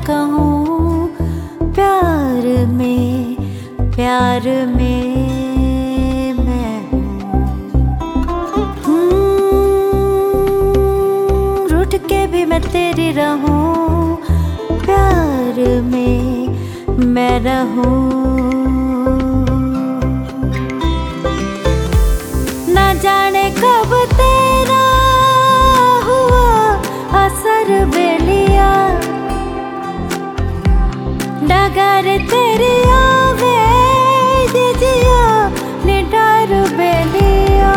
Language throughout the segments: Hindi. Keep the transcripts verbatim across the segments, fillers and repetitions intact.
कहूँ प्यार में, प्यार में मैं हूँ। रूठ के भी मैं तेरी रहूँ, प्यार में मैं रहूँ। ना जाने कब तेरा हुआ असर बेलिया, डगर तेरी आवे जिया निडर बेलिया।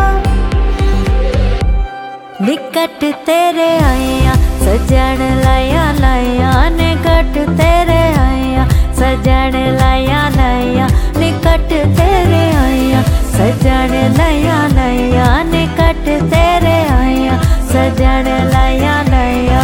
निकट तेरे आया सजन लाया लाया, निकट तेरे आया सजन लाया लाया, निकट तेरे आया सजन लाया लाया, निकट तेरे आया सजन लाया लाया।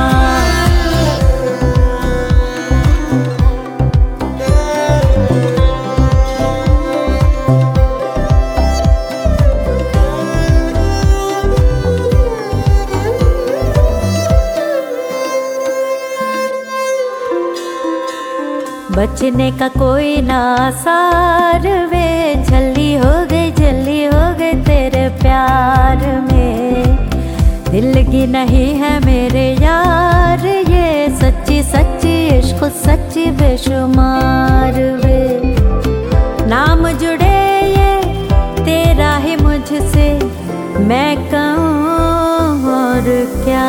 बचने का कोई ना आसार वे, झल्ली हो गई झल्ली हो गई तेरे प्यार में। दिल की नहीं है मेरे यार ये, सच्ची सच्ची इश्क सच्ची बेशुमार वे। नाम जुड़े ये तेरा ही मुझसे, मैं कहूँ और क्या।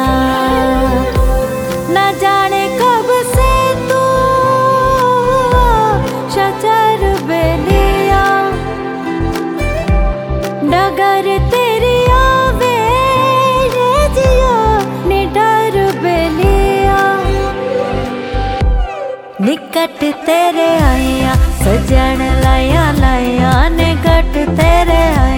न जाने कब से तू शजर बेलिया, डगर तेरी आवे ये जिया निडर बेलिया। निकट तेरे आया सजन लाया लाया, निकट तेरे आया